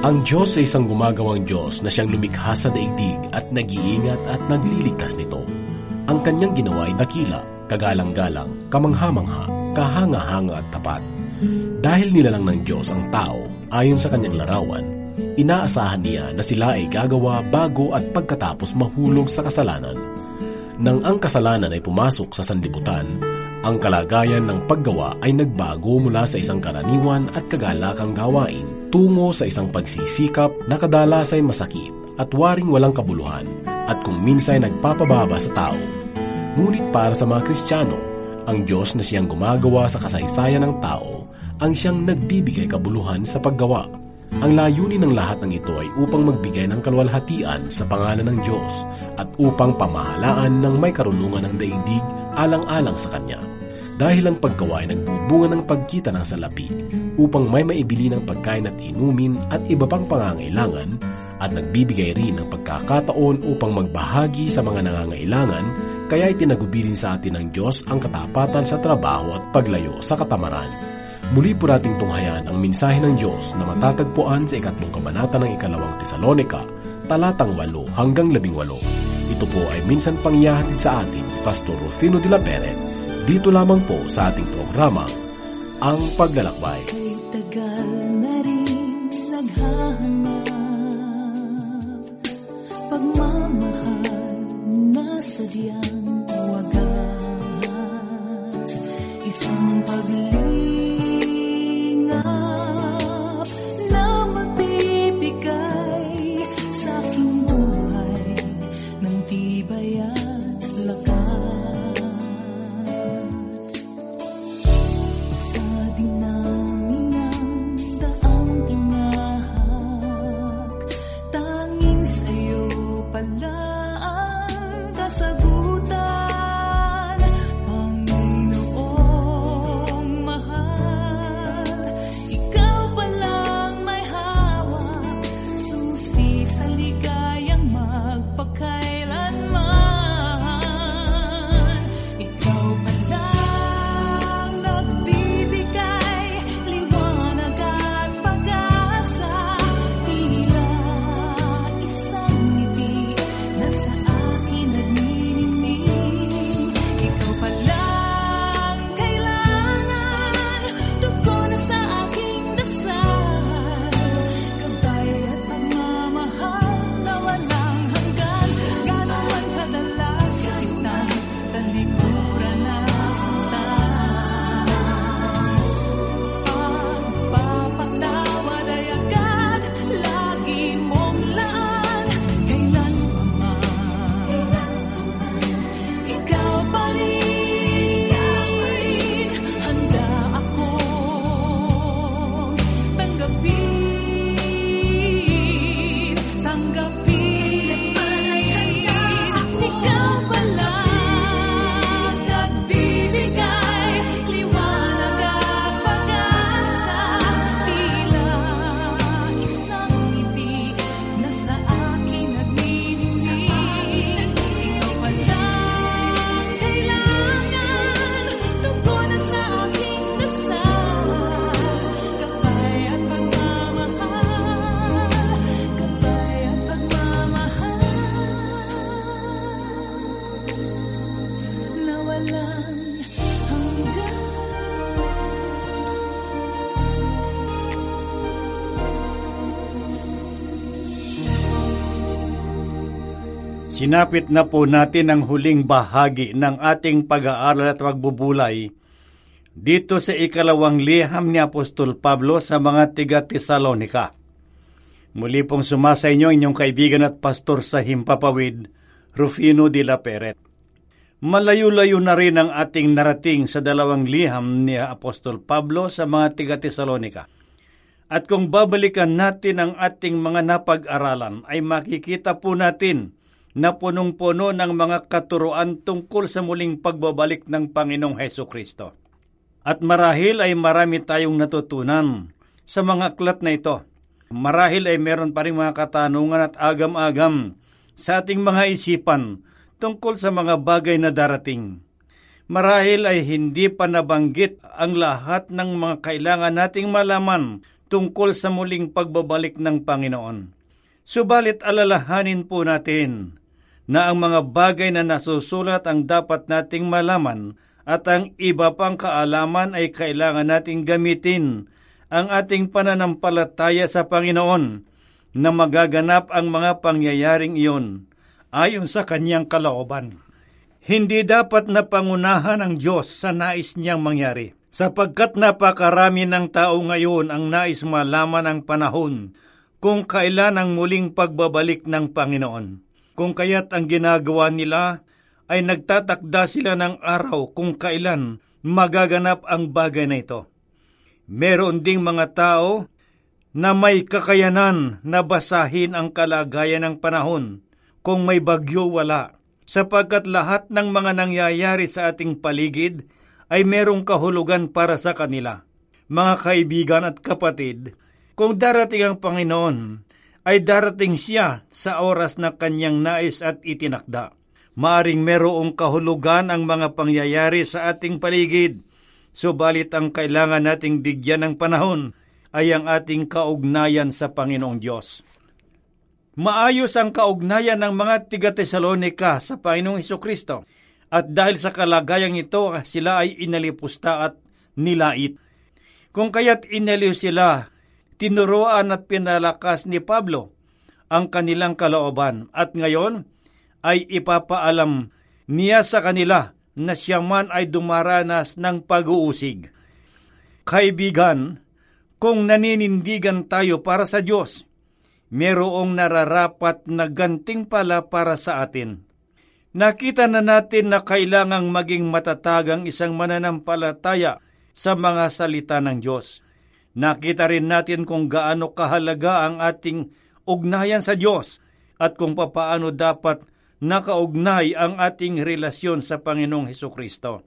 Ang Diyos ay isang gumagawang Diyos na siyang lumikha sa daigdig at nag-iingat at nagliligtas nito. Ang kanyang ginawa ay dakila, kagalang-galang, kamangha-mangha, kahanga-hanga at tapat. Dahil nilalang ng Diyos ang tao ayon sa kanyang larawan, inaasahan niya na sila ay gagawa bago at pagkatapos mahulog sa kasalanan. Nang ang kasalanan ay pumasok sa sanlibutan, ang kalagayan ng paggawa ay nagbago mula sa isang karaniwan at kagalakang gawain tungo sa isang pagsisikap na kadalas ay masakit at waring walang kabuluhan at kung minsan nagpapababa sa tao. Ngunit para sa mga Kristiyano, ang Diyos na siyang gumagawa sa kasaysayan ng tao ang siyang nagbibigay kabuluhan sa paggawa. Ang layunin ng lahat ng ito ay upang magbigay ng kaluwalhatian sa pangalan ng Diyos at upang pamahalaan ng may karunungan ng daigdig alang-alang sa Kanya. Dahil ang paggawa ay nagbubunga ng pagkita ng salapi upang may maibili ng pagkain at inumin at iba pang pangangailangan at nagbibigay rin ng pagkakataon upang magbahagi sa mga nangangailangan, kaya itinagubilin sa atin ng Diyos ang katapatan sa trabaho at paglayo sa katamaran. Muli po nating tunghayan ang mensahe ng Diyos na matatagpuan sa 2 kabanata ng 2 Tesalonika, talatang 8 hanggang 18. Ito po ay minsan pangyahatid sa atin ni Pastor Rufino de la Peret, dito lamang po sa ating programa, Ang Paglalakbay. Ay tagal na rin naghahanap, pagmamahal na sadyang wagas, isang paglingap na magbibigay sa aking buhay ng tibay at lakas. Sinapit na po natin ang huling bahagi ng ating pag-aaral at pagbubulay dito sa 2 liham ni Apostol Pablo sa mga taga-Tesalonika. Muli pong sumasa inyo inyong kaibigan at pastor sa Himpapawid, Rufino de la Peret. Malayo-layo na rin ang ating narating sa 2 liham ni Apostol Pablo sa mga taga-Tesalonika. At kung babalikan natin ang ating mga napag-aralan, ay makikita po natin na punong-puno ng mga katuruan tungkol sa muling pagbabalik ng Panginoong Hesukristo. At marahil ay marami tayong natutunan sa mga aklat na ito. Marahil ay meron pa rin mga katanungan at agam-agam sa ating mga isipan tungkol sa mga bagay na darating. Marahil ay hindi pa nabanggit ang lahat ng mga kailangan nating malaman tungkol sa muling pagbabalik ng Panginoon. Subalit alalahanin po natin na ang mga bagay na nasusulat ang dapat nating malaman at ang iba pang kaalaman ay kailangan nating gamitin ang ating pananampalataya sa Panginoon na magaganap ang mga pangyayaring iyon ayon sa kanyang kalooban. Hindi dapat na pangunahan ang Diyos sa nais niyang mangyari, sapagkat napakarami ng tao ngayon ang nais malaman ang panahon kung kailan ang muling pagbabalik ng Panginoon. Kung kaya't ang ginagawa nila ay nagtatakda sila ng araw kung kailan magaganap ang bagay na ito. Meron ding mga tao na may kakayanan na basahin ang kalagayan ng panahon kung may bagyo wala, sapagkat lahat ng mga nangyayari sa ating paligid ay merong kahulugan para sa kanila. Mga kaibigan at kapatid, kung darating ang Panginoon, ay darating siya sa oras na kanyang nais at itinakda. Maaring merong kahulugan ang mga pangyayari sa ating paligid, subalit ang kailangan nating bigyan ng panahon ay ang ating kaugnayan sa Panginoong Diyos. Maayos ang kaugnayan ng mga tiga-Tesalonika sa Panginoong Hesukristo, at dahil sa kalagayang ito, sila ay inalipusta at nilait. Kung kaya't inaliw sila, tinuruan at pinalakas ni Pablo ang kanilang kalooban, at ngayon ay ipapaalam niya sa kanila na siya man ay dumaranas ng pag-uusig. Kaibigan, kung naninindigan tayo para sa Diyos, merong nararapat na gantimpala para sa atin. Nakita na natin na kailangang maging matatag ang isang mananampalataya sa mga salita ng Diyos. Nakita rin natin kung gaano kahalaga ang ating ugnayan sa Diyos at kung papaano dapat nakaugnay ang ating relasyon sa Panginoong Hesukristo.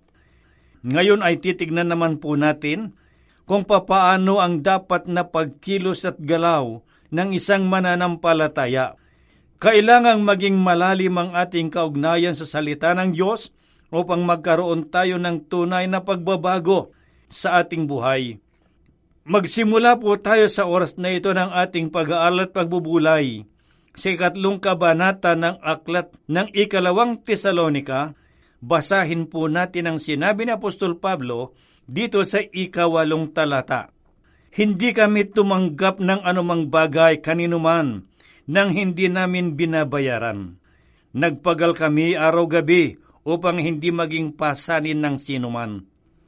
Ngayon ay titignan naman po natin kung papaano ang dapat na pagkilos at galaw ng isang mananampalataya. Kailangang maging malalim ang ating kaugnayan sa salita ng Diyos upang magkaroon tayo ng tunay na pagbabago sa ating buhay. Magsimula po tayo sa oras na ito ng ating pag-aaral at pagbubulay sa 3 kabanata ng aklat ng 2 Tesalonika. Basahin po natin ang sinabi ni Apostol Pablo dito sa 8 talata. Hindi kami tumanggap ng anumang bagay kaninuman nang hindi namin binabayaran. Nagpagal kami araw-gabi upang hindi maging pasanin ng sinuman.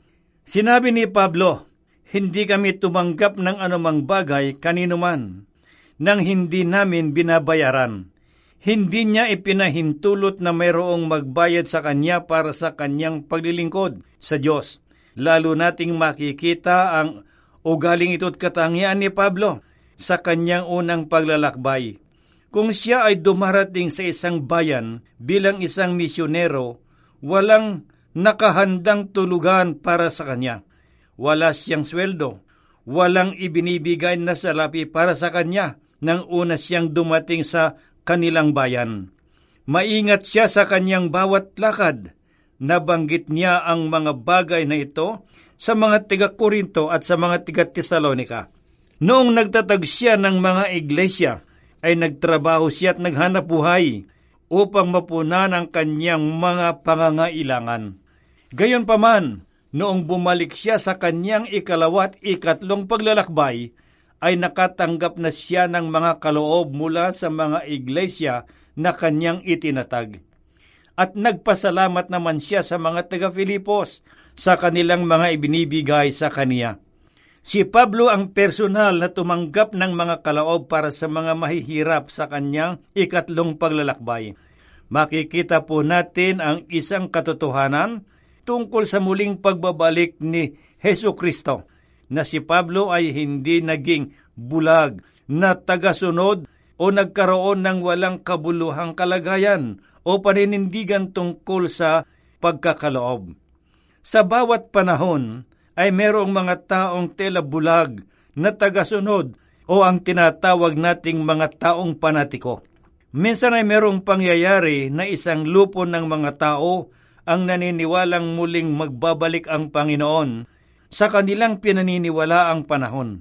Sinabi ni Pablo, hindi kami tumanggap ng anumang bagay kaninuman nang hindi namin binabayaran. Hindi niya ipinahintulot na mayroong magbayad sa kanya para sa kanyang paglilingkod sa Diyos. Lalo nating makikita ang ugaling ito't katangian ni Pablo sa kanyang unang paglalakbay. Kung siya ay dumarating sa isang bayan bilang isang misyonero, walang nakahandang tulugan para sa kanya. Wala siyang sweldo, walang ibinibigay na salapi para sa kanya nang una siyang dumating sa kanilang bayan. Maingat siya sa kanyang bawat lakad. Nabanggit niya ang mga bagay na ito sa mga tiga-Korinto at sa mga tiga-Tesalonika. Noong nagtatag siya ng mga iglesia, ay nagtrabaho siya at naghanap buhay upang mapunan ang kanyang mga pangangailangan. Gayunpaman, noong bumalik siya sa kanyang 2 at 3 paglalakbay, ay nakatanggap na siya ng mga kaloob mula sa mga iglesia na kanyang itinatag. At nagpasalamat naman siya sa mga taga-Filipos sa kanilang mga ibinibigay sa kaniya. Si Pablo ang personal na tumanggap ng mga kaloob para sa mga mahihirap sa kanyang 3 paglalakbay. Makikita po natin ang isang katotohanan tungkol sa muling pagbabalik ni Hesukristo, na si Pablo ay hindi naging bulag na tagasunod o nagkaroon ng walang kabuluhang kalagayan o paninindigan tungkol sa pagkakaloob. Sa bawat panahon ay merong mga taong tela bulag na tagasunod o ang tinatawag nating mga taong panatiko. Minsan ay merong pangyayari na isang lupo ng mga tao ang naniniwalang muling magbabalik ang Panginoon sa kanilang pinaniniwalaang panahon.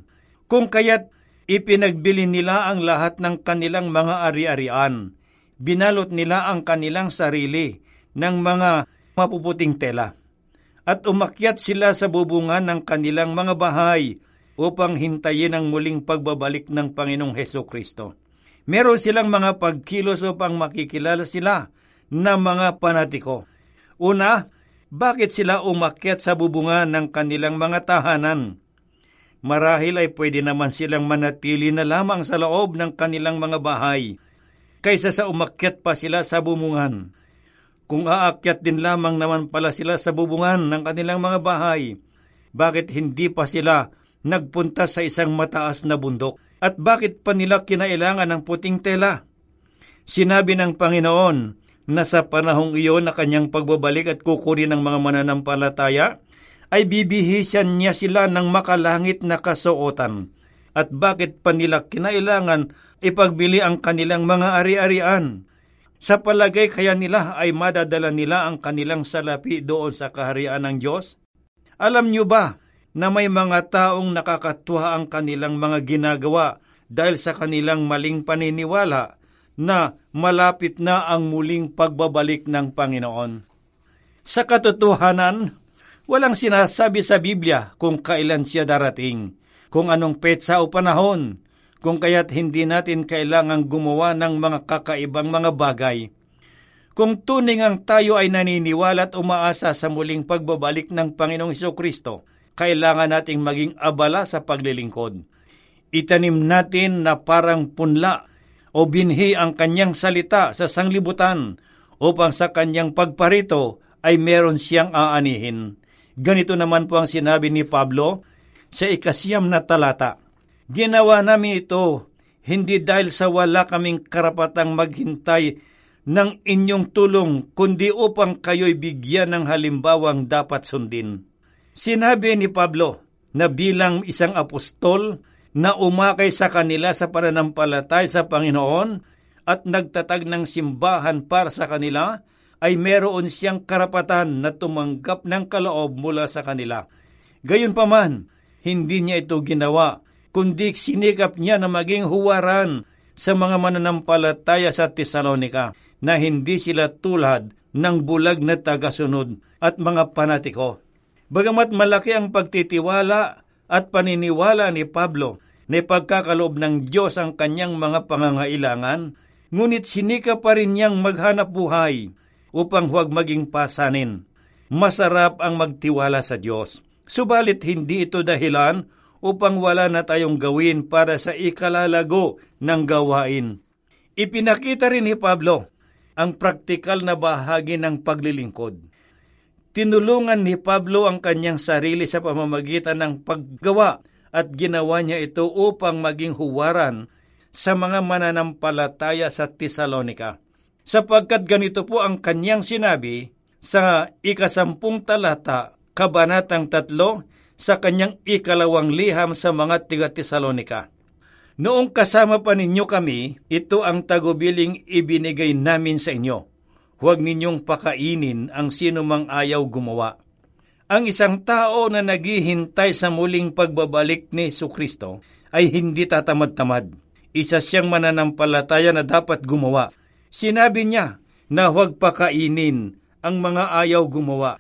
Kung kaya't ipinagbili nila ang lahat ng kanilang mga ari-arian, binalot nila ang kanilang sarili ng mga mapuputing tela, at umakyat sila sa bubungan ng kanilang mga bahay upang hintayin ang muling pagbabalik ng Panginoong Hesukristo. Meron silang mga pagkilos upang makikilala sila na mga panatiko. Una, bakit sila umakyat sa bubungan ng kanilang mga tahanan? Marahil ay pwede naman silang manatili na lamang sa loob ng kanilang mga bahay, kaysa sa umakyat pa sila sa bubungan. Kung aakyat din lamang naman pala sila sa bubungan ng kanilang mga bahay, bakit hindi pa sila nagpunta sa isang mataas na bundok? At bakit pa nila kinailangan ng puting tela? Sinabi ng Panginoon na sa panahong iyon na kanyang pagbabalik at kukunin ng mga mananampalataya, ay bibihisan niya sila ng makalangit na kasuotan. At bakit pa nila kinailangan ipagbili ang kanilang mga ari-arian? Sa palagay kaya nila ay madadala nila ang kanilang salapi doon sa kaharian ng Diyos? Alam niyo ba na may mga taong nakakatuwa ang kanilang mga ginagawa dahil sa kanilang maling paniniwala na malapit na ang muling pagbabalik ng Panginoon? Sa katotohanan, walang sinasabi sa Biblia kung kailan siya darating, kung anong petsa o panahon, kung kaya't hindi natin kailangang gumawa ng mga kakaibang mga bagay. Kung tunay ang tayo ay naniniwala at umaasa sa muling pagbabalik ng Panginoong Hesukristo, kailangan nating maging abala sa paglilingkod. Itanim natin na parang punla o binhi ang kanyang salita sa sanglibutan upang sa kanyang pagparito ay meron siyang aanihin. Ganito naman po ang sinabi ni Pablo sa 9 na talata. Ginawa namin ito hindi dahil sa wala kaming karapatang maghintay ng inyong tulong, kundi upang kayo'y bigyan ng halimbawang dapat sundin. Sinabi ni Pablo na bilang isang apostol na umakay sa kanila sa pananampalataya sa Panginoon at nagtatag ng simbahan para sa kanila, ay meron siyang karapatan na tumanggap ng kaloob mula sa kanila. Gayunpaman, hindi niya ito ginawa, kundi sinikap niya na maging huwaran sa mga mananampalataya sa Tesalonika na hindi sila tulad ng bulag na tagasunod at mga panatiko. Bagamat malaki ang pagtitiwala at paniniwala ni Pablo na ipagkakaloob ng Diyos ang kanyang mga pangangailangan, ngunit sinikap pa rin niyang maghanap buhay upang huwag maging pasanin. Masarap ang magtiwala sa Diyos, subalit hindi ito dahilan upang wala na tayong gawin para sa ikalalago ng gawain. Ipinakita rin ni Pablo ang praktikal na bahagi ng paglilingkod. Tinulungan ni Pablo ang kanyang sarili sa pamamagitan ng paggawa at ginawa niya ito upang maging huwaran sa mga mananampalataya sa Tesalonika. Sapagkat ganito po ang kanyang sinabi sa 10 talata, kabanatang 3, sa kanyang 2 liham sa mga tiga-Tesalonika. Noong kasama pa ninyo kami, ito ang tagubiling ibinigay namin sa inyo. Huwag ninyong pakainin ang sinumang ayaw gumawa. Ang isang tao na naghihintay sa muling pagbabalik ni Jesucristo ay hindi tatamad-tamad. Isa siyang mananampalataya na dapat gumawa. Sinabi niya na huwag pakainin ang mga ayaw gumawa.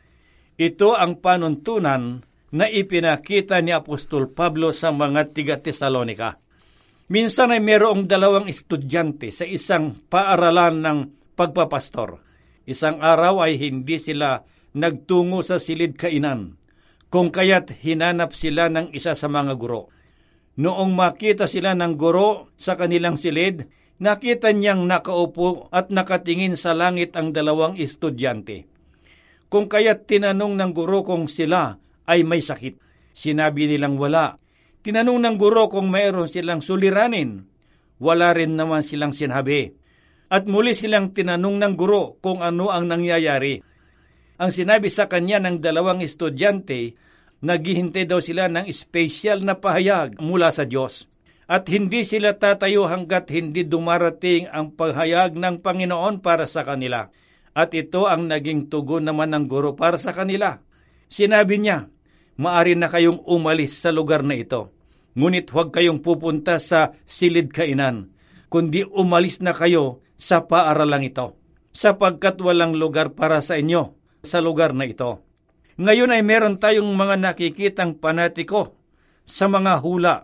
Ito ang panuntunan na ipinakita ni Apostol Pablo sa mga tiga-Tesalonika. Minsan ay mayroong 2 estudyante sa isang paaralan ng pagpapastor. Isang araw ay hindi sila nagtungo sa silid kainan, kung kaya't hinanap sila ng isa sa mga guro. Noong makita sila ng guro sa kanilang silid, nakita niyang nakaupo at nakatingin sa langit ang 2 estudyante. Kung kaya't tinanong ng guro kung sila ay may sakit. Sinabi nilang wala. Tinanong ng guro kung mayroon silang suliranin. Wala rin naman silang sinabi. At muli silang tinanong ng guro kung ano ang nangyayari. Ang sinabi sa kanya ng 2 estudyante, naghihintay daw sila ng espesyal na pahayag mula sa Diyos. At hindi sila tatayo hanggat hindi dumarating ang pahayag ng Panginoon para sa kanila. At ito ang naging tugon naman ng guro para sa kanila. Sinabi niya, maari na kayong umalis sa lugar na ito. Ngunit huwag kayong pupunta sa silid kainan, kundi umalis na kayo sa paaralang ito, sapagkat walang lugar para sa inyo sa lugar na ito. Ngayon ay meron tayong mga nakikitang panatiko sa mga hula.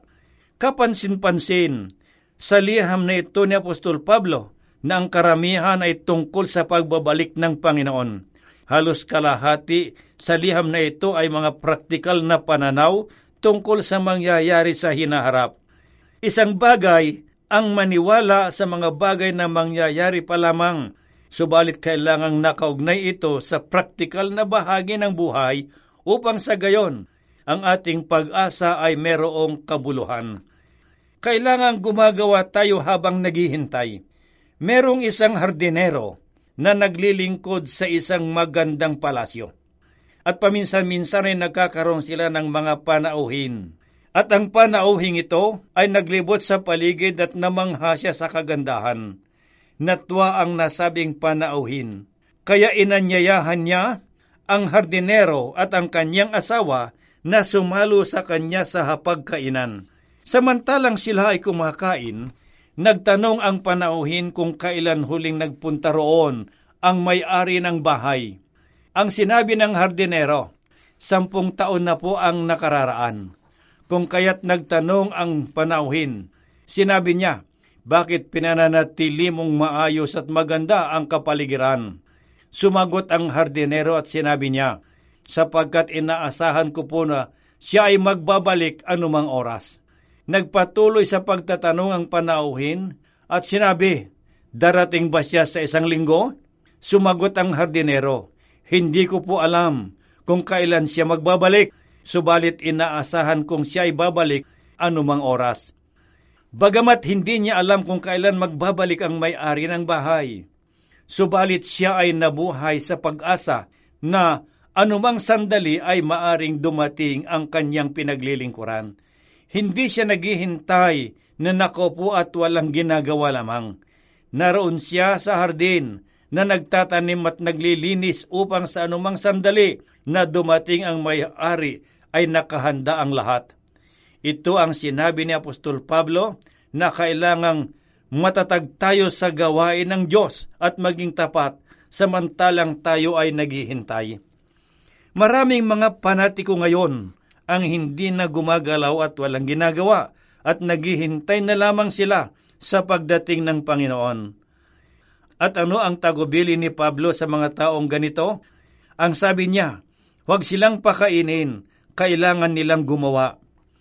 Kapansin-pansin sa liham na ito ni Apostol Pablo na ang karamihan ay tungkol sa pagbabalik ng Panginoon. Halos kalahati sa liham na ito ay mga praktikal na pananaw tungkol sa mangyayari sa hinaharap. Isang bagay ang maniwala sa mga bagay na mangyayari pa lamang, subalit kailangang nakaugnay ito sa praktikal na bahagi ng buhay upang sa gayon ang ating pag-asa ay merong kabuluhan. Kailangang gumagawa tayo habang naghihintay. Merong isang hardinero na naglilingkod sa isang magandang palasyo. At paminsan-minsan ay nagkakaroon sila ng mga panauhin. At ang panauhing ito ay naglibot sa paligid at namangha siya sa kagandahan. Natwa ang nasabing panauhin. Kaya inanyayahan niya ang hardinero at ang kanyang asawa na sumalo sa kanya sa hapagkainan. Samantalang sila ay kumakain, nagtanong ang panauhin kung kailan huling nagpunta roon ang may-ari ng bahay. Ang sinabi ng hardinero, 10 taon na po ang nakararaan. Kung kaya't nagtanong ang panauhin, sinabi niya, bakit pinananatili mong maayos at maganda ang kapaligiran? Sumagot ang hardinero at sinabi niya, sapagkat inaasahan ko po na siya ay magbabalik anumang oras. Nagpatuloy sa pagtatanong ang panauhin at sinabi, darating ba siya sa 1 linggo? Sumagot ang hardinero, hindi ko po alam kung kailan siya magbabalik, subalit inaasahan kong siya ay babalik anumang oras. Bagamat hindi niya alam kung kailan magbabalik ang may-ari ng bahay, subalit siya ay nabuhay sa pag-asa na anumang sandali ay maaring dumating ang kanyang pinaglilingkuran. Hindi siya naghihintay na nakaupo at walang ginagawa lamang. Naroon siya sa hardin na nagtatanim at naglilinis upang sa anumang sandali na dumating ang may-ari ay nakahanda ang lahat. Ito ang sinabi ni Apostol Pablo na kailangang matatag tayo sa gawain ng Diyos at maging tapat samantalang tayo ay naghihintay. Maraming mga panatiko ngayon ang hindi na gumagalaw at walang ginagawa at naghihintay na lamang sila sa pagdating ng Panginoon. At ano ang tagubili ni Pablo sa mga taong ganito? Ang sabi niya, huwag silang pakainin, kailangan nilang gumawa.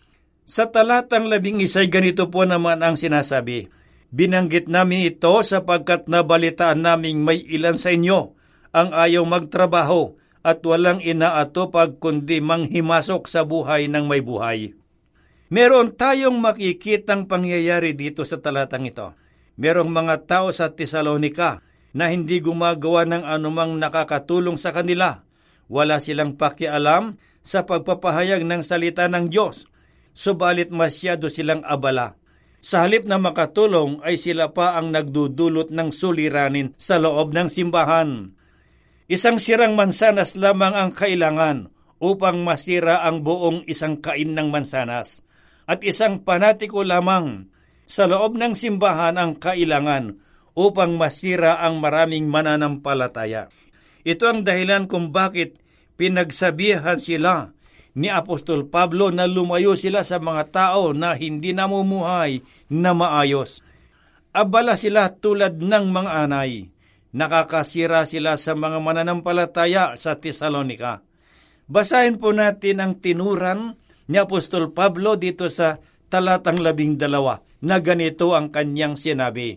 Sa talatang 11 ay ganito po naman ang sinasabi, binanggit namin ito sapagkat nabalitaan naming may ilan sa inyo ang ayaw magtrabaho at walang inaatupag kundi manghimasok sa buhay ng may buhay. Meron tayong makikitang pangyayari dito sa talatang ito. Merong mga tao sa Tesalonika na hindi gumagawa ng anumang nakakatulong sa kanila. Wala silang pakialam sa pagpapahayag ng salita ng Diyos, subalit masyado silang abala. Sa halip na makatulong ay sila pa ang nagdudulot ng suliranin sa loob ng simbahan. Isang sirang mansanas lamang ang kailangan upang masira ang buong isang kain ng mansanas. At isang panatiko lamang sa loob ng simbahan ang kailangan upang masira ang maraming mananampalataya. Ito ang dahilan kung bakit pinagsabihan sila ni Apostol Pablo na lumayo sila sa mga tao na hindi namumuhay na maayos. Abala sila tulad ng mga anay. Nakakasira sila sa mga mananampalataya sa Tesalonika. Basahin po natin ang tinuran ni Apostol Pablo dito sa talatang 12 na ganito ang kanyang sinabi.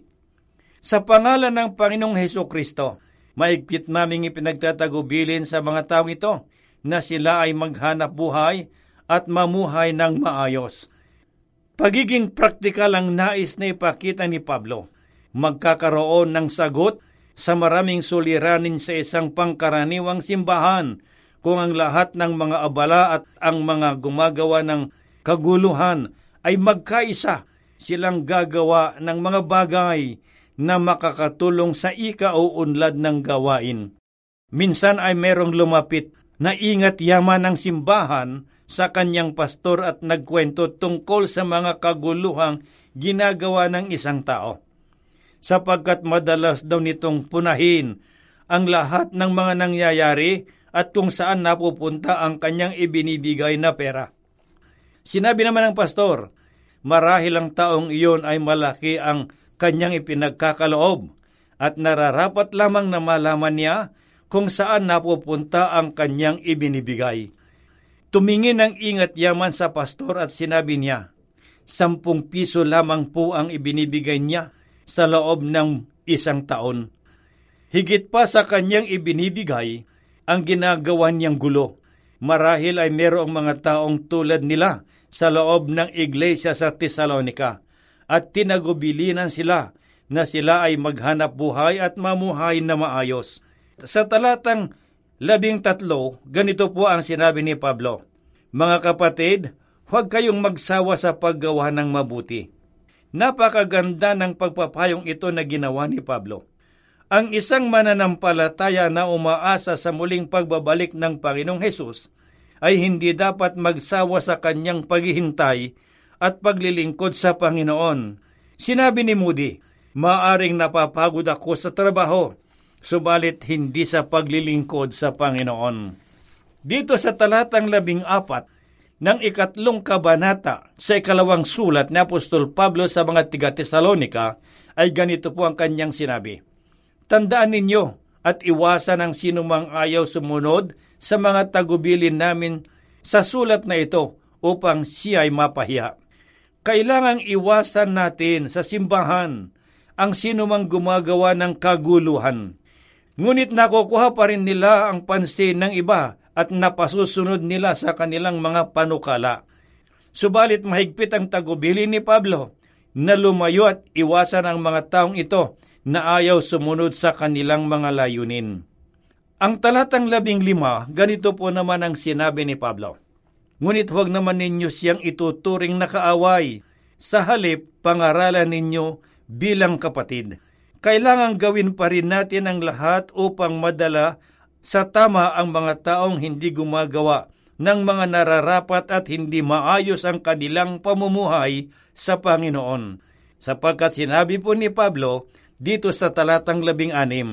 Sa pangalan ng Panginoong Hesukristo, maigpit naming ipinagtatagubilin sa mga tao ito na sila ay maghanap buhay at mamuhay ng maayos. Pagiging praktikal ang nais na ipakita ni Pablo. Magkakaroon ng sagot sa maraming suliranin sa isang pangkaraniwang simbahan kung ang lahat ng mga abala at ang mga gumagawa ng kaguluhan ay magkaisa, silang gagawa ng mga bagay na makakatulong sa ikauunlad ng gawain. Minsan ay merong lumapit na ingat yaman ng simbahan sa kanyang pastor at nagkwento tungkol sa mga kaguluhang ginagawa ng isang tao. Sapagkat madalas daw nitong punahin ang lahat ng mga nangyayari at kung saan napupunta ang kanyang ibinibigay na pera. Sinabi naman ng pastor, marahil ang taong iyon ay malaki ang kanyang ipinagkakaloob at nararapat lamang na malaman niya kung saan napupunta ang kanyang ibinibigay. Tumingin ng ingat yaman sa pastor at sinabi niya, 10 piso lamang po ang ibinibigay niya sa loob ng 1 taon. Higit pa sa kanyang ibinibigay, ang ginagawa niyang gulo. Marahil ay mayroong mga taong tulad nila sa loob ng iglesia sa Tesalonica at tinagubilinan sila na sila ay maghanap buhay at mamuhay na maayos. Sa talatang 13, ganito po ang sinabi ni Pablo, mga kapatid, huwag kayong magsawa sa paggawa ng mabuti. Napakaganda ng pagpapayong ito na ginawa ni Pablo. Ang isang mananampalataya na umaasa sa muling pagbabalik ng Panginoong Hesus ay hindi dapat magsawa sa kanyang paghihintay at paglilingkod sa Panginoon. Sinabi ni Moody, maaring napapagod ako sa trabaho, subalit hindi sa paglilingkod sa Panginoon. Dito sa talatang 14 ng 2 kabanata sa 2 sulat ni Apostol Pablo sa mga taga-Tesalonica ay ganito po ang kanyang sinabi, tandaan ninyo at iwasan ang sinumang ayaw sumunod sa mga tagubilin namin sa sulat na ito upang siya ay mapahiya. Kailangang iwasan natin sa simbahan ang sinumang gumagawa ng kaguluhan. Ngunit nakukuha pa rin nila ang pansin ng iba at napasusunod nila sa kanilang mga panukala. Subalit mahigpit ang tagubilin ni Pablo na lumayo at iwasan ang mga taong ito na ayaw sumunod sa kanilang mga layunin. Ang talatang 15, ganito po naman ang sinabi ni Pablo. Ngunit huwag naman ninyo siyang ituturing na kaaway. Sa halip, pangaralan ninyo bilang kapatid. Kailangang gawin pa rin natin ang lahat upang madala sa tama ang mga taong hindi gumagawa ng mga nararapat at hindi maayos ang kanilang pamumuhay sa Panginoon. Sapagkat sinabi po ni Pablo dito sa talatang 16,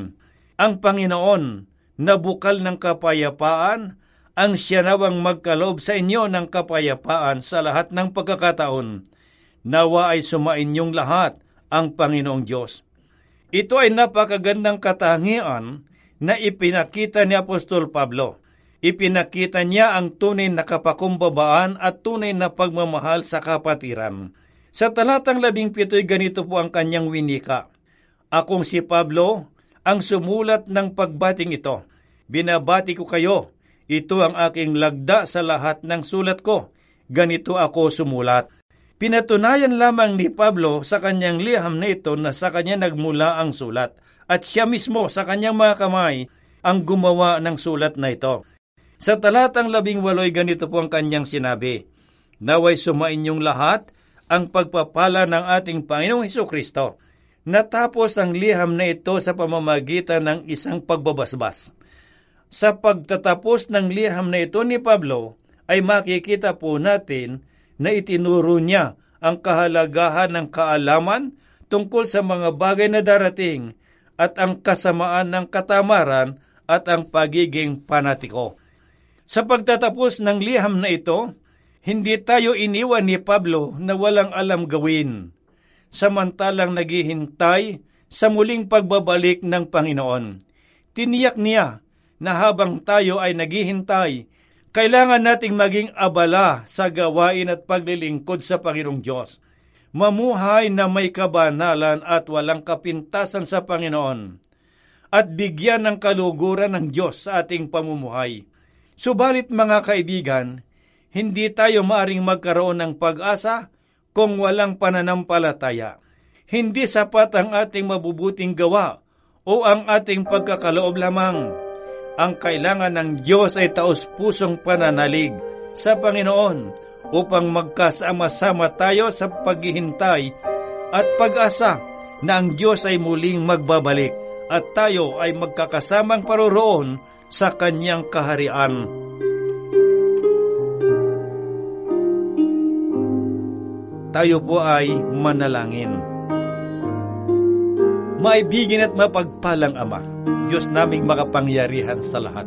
ang Panginoon na bukal ng kapayapaan, ang siya nawang magkaloob sa inyo ng kapayapaan sa lahat ng pagkakataon. Nawa ay sumainyong lahat ang Panginoong Diyos. Ito ay napakagandang katangian na ipinakita ni Apostol Pablo. Ipinakita niya ang tunay na kapakumbabaan at tunay na pagmamahal sa kapatiran. Sa talatang 17, ganito po ang kanyang winika. Akong si Pablo, ang sumulat ng pagbating ito. Binabati ko kayo. Ito ang aking lagda sa lahat ng sulat ko. Ganito ako sumulat. Pinatunayan lamang ni Pablo sa kanyang liham na ito na sa kanya nagmula ang sulat. At siya mismo sa kanyang mga kamay ang gumawa ng sulat na ito. Sa talatang 18, ganito po ang kanyang sinabi, naway sumainyong lahat ang pagpapala ng ating Panginoong Hesukristo. Natapos ang liham na ito sa pamamagitan ng isang pagbabasbas. Sa pagtatapos ng liham na ito ni Pablo, ay makikita po natin na itinuro niya ang kahalagahan ng kaalaman tungkol sa mga bagay na darating at ang kasamaan ng katamaran at ang pagiging panatiko. Sa pagtatapos ng liham na ito, hindi tayo iniwan ni Pablo na walang alam gawin, samantalang naghihintay sa muling pagbabalik ng Panginoon. Tiniyak niya na habang tayo ay naghihintay, kailangan nating maging abala sa gawain at paglilingkod sa Panginoong Diyos. Mamuhay na may kabanalan at walang kapintasan sa Panginoon, at bigyan ng kaluguran ng Diyos sa ating pamumuhay. Subalit mga kaibigan, hindi tayo maaring magkaroon ng pag-asa kung walang pananampalataya. Hindi sapat ang ating mabubuting gawa o ang ating pagkakaloob lamang. Ang kailangan ng Diyos ay taos-pusong pananalig sa Panginoon upang magkasama-sama tayo sa paghihintay at pag-asa na ang Diyos ay muling magbabalik at tayo ay magkakasamang paroroon sa Kanyang kaharian. tayo po ay manalangin. Maibigin at mapagpalang Ama, Diyos naming makapangyarihan sa lahat.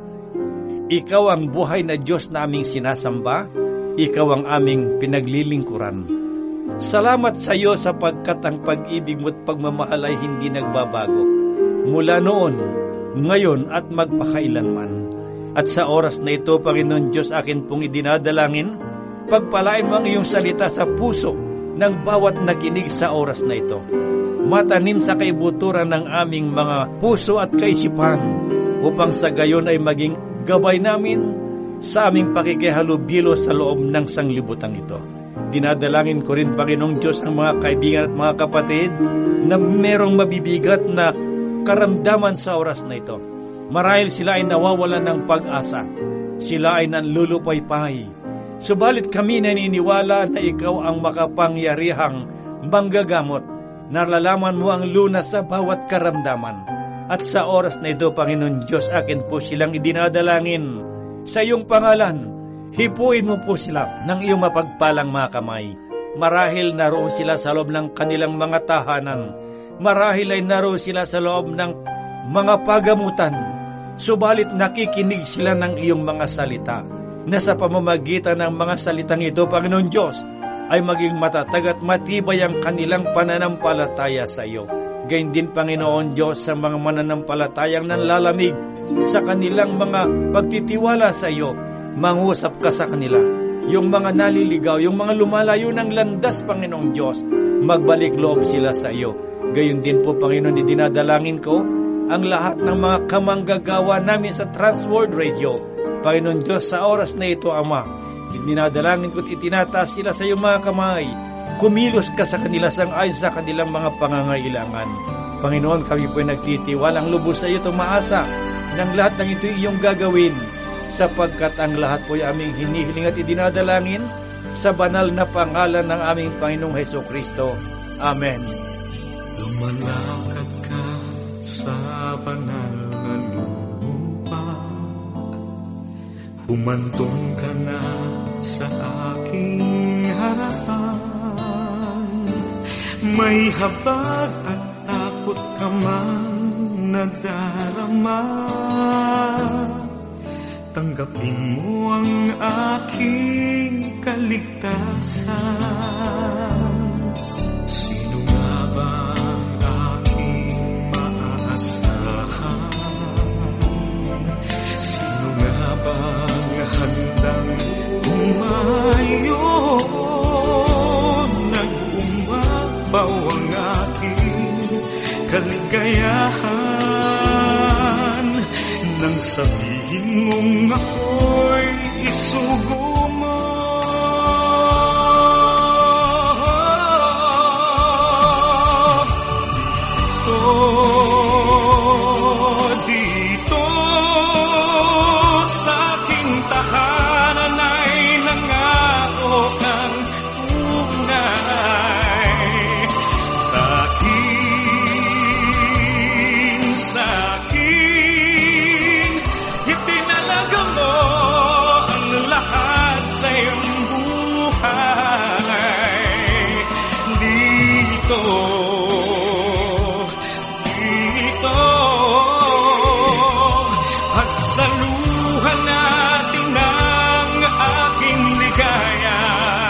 Ikaw ang buhay na Diyos naming sinasamba, Ikaw ang aming pinaglilingkuran. Salamat sa iyo sapagkat ang pag-ibig mo at pagmamahal ay hindi nagbabago. Mula noon, ngayon at magpakailanman. At sa oras na ito, Panginoon Diyos, akin pong idinadalangin, pagpalain mo ang iyong salita sa puso ng bawat nakinig sa oras na ito. Matanim sa kaibuturan ng aming mga puso at kaisipan upang sa gayon ay maging gabay namin sa aming pakikihalubilo sa loob ng sanglibutang ito. Dinadalangin ko rin, Panginoong Diyos, ang mga kaibigan at mga kapatid na merong mabibigat na karamdaman sa oras na ito. Marahil sila ay nawawalan ng pag-asa. Sila ay nanlulupaypay. Subalit kami naniniwala na ikaw ang makapangyarihang manggagamot. Nalalaman mo ang lunas sa bawat karamdaman. At sa oras na ito, Panginoon Diyos, akin po silang idinadalangin. Sa iyong pangalan, hipuin mo po sila ng iyong mapagpalang mga kamay. Marahil naroon sila sa loob ng kanilang mga tahanan. Marahil ay naroon sila sa loob ng mga pagamutan. Subalit nakikinig sila ng iyong mga salita, na sa pamamagitan ng mga salitang ito, Panginoon Diyos, ay maging matatag at matibay ang kanilang pananampalataya sa iyo. Gayun din, Panginoon Diyos, sa mga mananampalatayang nanlalamig sa kanilang mga pagtitiwala sa iyo, mangusap ka sa kanila. Yung mga naliligaw, yung mga lumalayo ng landas, Panginoong Diyos, magbalik loob sila sa iyo. Gayun din po, Panginoon, idinadalangin ko ang lahat ng mga kamanggagawa namin sa Transworld Radio. Panginoon Diyos, sa oras na ito, Ama, dinadalangin ko at itinataas sila sa iyong mga kamay. Kumilos ka sa kanila sang-ayon sa kanilang mga pangangailangan. Panginoon, kami po ay nagtitiwalang lubos sa iyo, tumaasa ng lahat ng ito iyong gagawin, sapagkat ang lahat po ay aming hinihiling at idinadalangin sa banal na pangalan ng aming Panginoong Hesukristo. Amen. Lumalakad ka sa banal na lupa, humantong ka na sa aking harapan. May habag at takot ka man nadarama, tanggapin mo ang aking kaligtasan. Sino nga ba ang aking maaasahan? Sino nga ba ang handang umayo? Nag-umabaw ang aking kaligayahan, nang sabihin mong ako'y isugo mo. Dito sa aking tahanan ay nangako kang tunay. Sa akin itinalaga mo ang lahat sa iyong buhay. Dito pagsaluhan natin ang aking ligaya,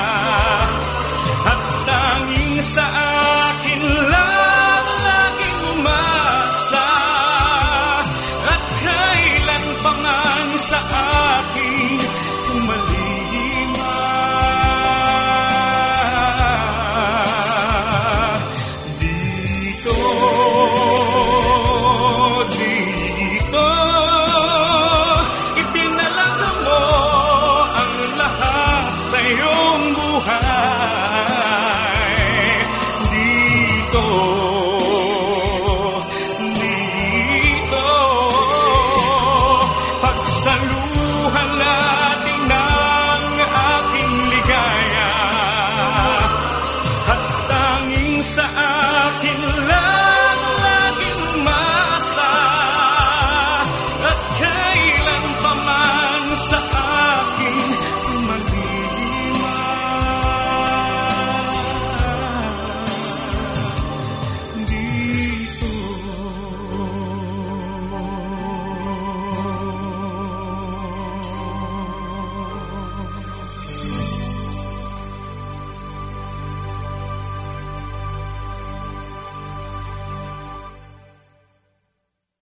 at tanging sa akin lang aking umasa, at kailan pa ngang sa aking umalima. Dito itinalaga mo ang lahat sa iyong buhay. Dito pagsaluhan